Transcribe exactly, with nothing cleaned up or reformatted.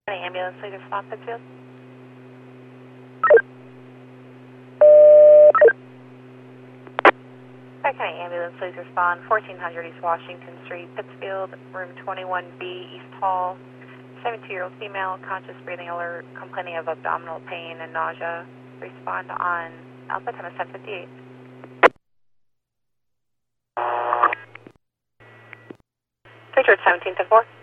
Any ambulance, please respond, Pittsfield. County ambulance, please respond. fourteen hundred East Washington Street, Pittsfield, room twenty-one B, East Hall. seventy-two-year-old female, conscious, breathing alert, complaining of abdominal pain and nausea. Respond on Alpha ten seven fifty-eight. Richard, seventeen to four.